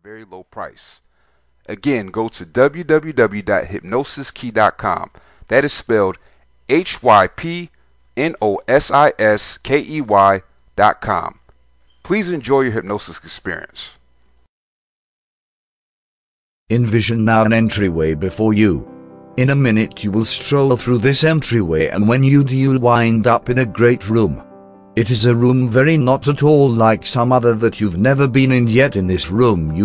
very low price. Again, go to www.hypnosiskey.com. That is spelled HYPNOSISKEY.com. Please enjoy your hypnosis experience. Envision now an entryway before you. In a minute you will stroll through this entryway, and when you do, you'll wind up in a great room. It is a room very not at all like some other that you've never been in, yet in this room you